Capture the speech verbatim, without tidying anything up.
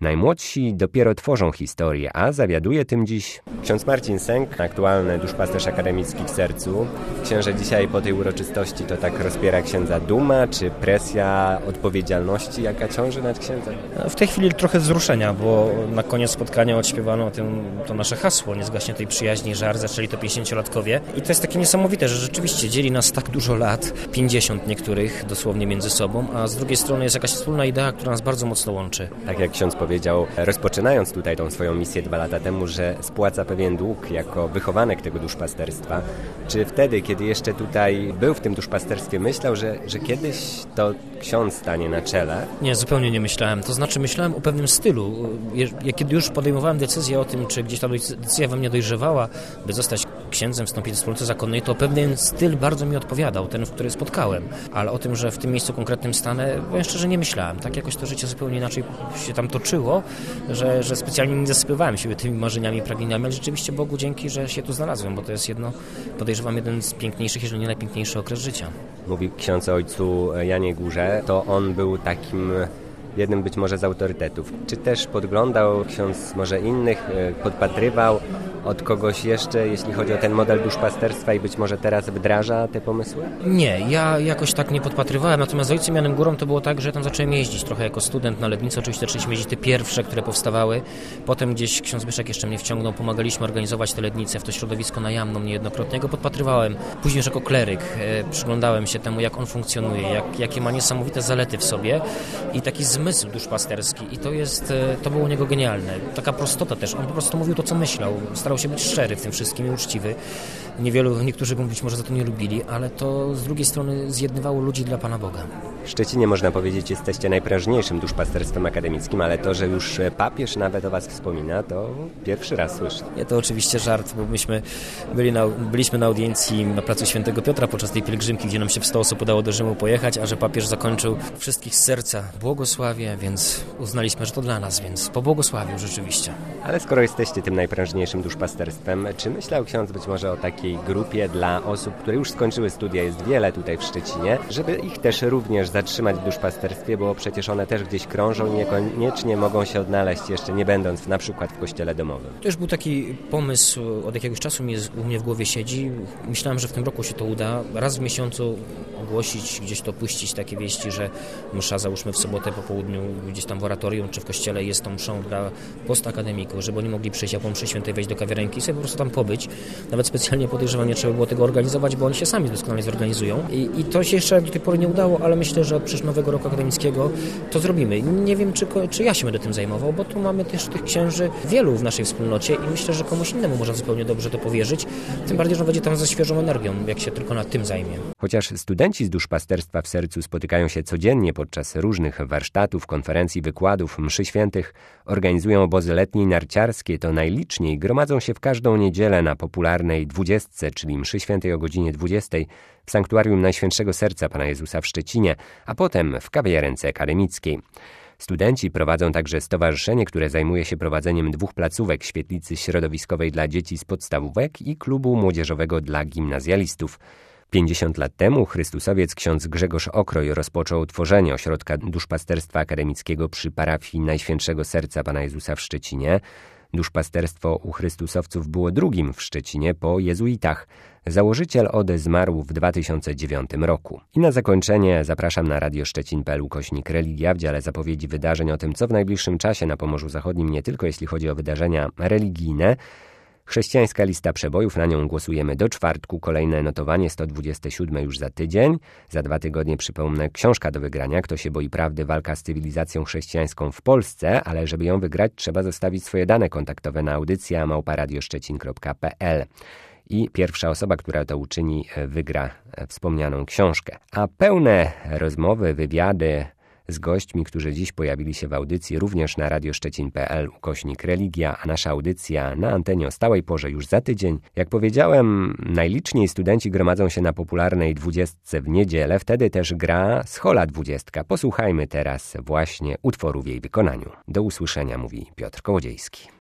Najmłodsi dopiero tworzą historię, a zawiaduje tym dziś ksiądz Marcin Sęk, aktualny duszpasterz akademicki w Sercu. Księże, dzisiaj po tej uroczystości to tak rozpiera księdza duma, czy presja odpowiedzialności, jaka ciąży nad księdzem? W tej chwili trochę wzruszenia, bo na koniec spotkania odśpiewano o tym, to nasze hasło, nie zgaśnie tej przyjaźni żar, zaczęli to pięćdziesięciolatkowie. I to jest takie niesamowite, że rzeczywiście dzieli nas tak dużo lat, pięćdziesiąt niektórych dosłownie między sobą, a z drugiej strony jest jakaś wspólna idea, która nas bardzo mocno łączy. Tak jak ksiądz powiedział, rozpoczynając tutaj tą swoją misję dwa lata temu, że spłaca pewien dług jako wychowanek tego duszpasterstwa. Czy wtedy, kiedy jeszcze tutaj był w tym duszpasterstwie, myślał, że, że kiedyś to ksiądz stanie na czele? Nie, zupełnie nie myślałem. To znaczy myślałem o pewnym stylu. Ja, kiedy już podejmowałem decyzję o tym, czy gdzieś ta decyzja we mnie dojrzewała, by zostać księdzem, wstąpić do wspólnoty zakonnej, to pewien styl bardzo mi odpowiadał, ten, w który spotkałem. Ale o tym, że w tym miejscu konkretnym stanę, powiem szczerze, nie myślałem. Tak jakoś to życie zupełnie inaczej się tam toczyło, że, że specjalnie nie zasypywałem siebie tymi marzeniami, pragnieniami, ale rzeczywiście Bogu dzięki, że się tu znalazłem, bo to jest jedno, podejrzewam, jeden z piękniejszych, jeżeli nie najpiękniejszy okres życia. Mówi ksiądz o ojcu Janie Górze, to on był takim jednym być może z autorytetów. Czy też podglądał ksiądz może innych, podpatrywał od kogoś jeszcze, jeśli chodzi o ten model duszpasterstwa i być może teraz wdraża te pomysły? Nie, ja jakoś tak nie podpatrywałem, natomiast z ojcem Janem Górą to było tak, że tam zacząłem jeździć trochę jako student na Lednicy, oczywiście zaczęliśmy jeździć te pierwsze, które powstawały, potem gdzieś ksiądz Zbyszek jeszcze mnie wciągnął, pomagaliśmy organizować te Lednice, w to środowisko na Jamną niejednokrotnie, go podpatrywałem, później już jako kleryk e, przyglądałem się temu, jak on funkcjonuje, jak, jakie ma niesamowite zalety w sobie i taki zmysł duszpasterski i to jest, e, to było u niego genialne, taka prostota też, on po prostu mówił to, co myślał, starał się być szczery w tym wszystkim i uczciwy. Niewielu, niektórzy go być może za to nie lubili, ale to z drugiej strony zjednywało ludzi dla Pana Boga. W Szczecinie, można powiedzieć, jesteście najprężniejszym duszpasterstwem akademickim, ale to, że już papież nawet o was wspomina, to pierwszy raz słyszę. Nie, to oczywiście żart, bo myśmy byli na, byliśmy na audiencji na placu Świętego Piotra podczas tej pielgrzymki, gdzie nam się w sto osób udało do Rzymu pojechać, a że papież zakończył wszystkich z serca błogosławie, więc uznaliśmy, że to dla nas, więc pobłogosławił rzeczywiście. Ale skoro jesteście tym najprężniejszym duszpasterstwem, czy myślał ksiądz być może o takiej grupie dla osób, które już skończyły studia, jest wiele tutaj w Szczecinie, żeby ich też również zatrzymać w duszpasterstwie, bo przecież one też gdzieś krążą i niekoniecznie mogą się odnaleźć jeszcze nie będąc na przykład w kościele domowym. To już był taki pomysł, od jakiegoś czasu mi u mnie w głowie siedzi. Myślałem, że w tym roku się to uda. Raz w miesiącu ogłosić, gdzieś to puścić takie wieści, że msza załóżmy w sobotę po południu gdzieś tam w oratorium czy w kościele jest tą mszą dla postakademików, żeby oni mogli przyjść, a po mszy świętej wejść do kawiarenki i sobie po prostu tam pobyć. Nawet specjalnie podejrzewam, nie trzeba było tego organizować, bo oni się sami doskonale zorganizują. I, i to się jeszcze do tej pory nie udało, ale myślę, że od przyszłego roku akademickiego to zrobimy. Nie wiem, czy, czy ja się będę tym zajmował, bo tu mamy też tych księży wielu w naszej wspólnocie i myślę, że komuś innemu można zupełnie dobrze to powierzyć. Tym bardziej, że będzie tam ze świeżą energią, jak się tylko nad tym zajmie. Chociaż studenci z duszpasterstwa w Sercu spotykają się codziennie podczas różnych warsztatów, konferencji, wykładów, mszy świętych, organizują obozy letnie i narciarskie, to najliczniej gromadzą się w każdą niedzielę na popularnej dwudziestce, czyli mszy świętej o godzinie dwudziestej w Sanktuarium Najświętszego Serca Pana Jezusa w Szczecinie, a potem w kawiarence akademickiej. Studenci prowadzą także stowarzyszenie, które zajmuje się prowadzeniem dwóch placówek, świetlicy środowiskowej dla dzieci z podstawówek i klubu młodzieżowego dla gimnazjalistów. pięćdziesiąt lat temu chrystusowiec ksiądz Grzegorz Okroj rozpoczął tworzenie ośrodka duszpasterstwa akademickiego przy parafii Najświętszego Serca Pana Jezusa w Szczecinie. Duszpasterstwo u chrystusowców było drugim w Szczecinie po jezuitach. Założyciel O D E zmarł w dwa tysiące dziewiątym roku. I na zakończenie zapraszam na radioszczecin kropka p l ukośnik religia w dziale zapowiedzi wydarzeń o tym, co w najbliższym czasie na Pomorzu Zachodnim, nie tylko jeśli chodzi o wydarzenia religijne. Chrześcijańska lista przebojów, na nią głosujemy do czwartku. Kolejne notowanie sto dwudzieste siódme już za tydzień. Za dwa tygodnie, przypomnę, książka do wygrania. Kto się boi prawdy? Walka z cywilizacją chrześcijańską w Polsce. Ale żeby ją wygrać, trzeba zostawić swoje dane kontaktowe na audycja małpa radioszczecin kropka p l. I pierwsza osoba, która to uczyni, wygra wspomnianą książkę. A pełne rozmowy, wywiady z gośćmi, którzy dziś pojawili się w audycji, również na radioszczecin kropka p l ukośnik religia, a nasza audycja na antenie o stałej porze już za tydzień. Jak powiedziałem, najliczniej studenci gromadzą się na popularnej dwudziestce w niedzielę, wtedy też gra Schola dwudziestka. Posłuchajmy teraz właśnie utworu w jej wykonaniu. Do usłyszenia, mówi Piotr Kołodziejski.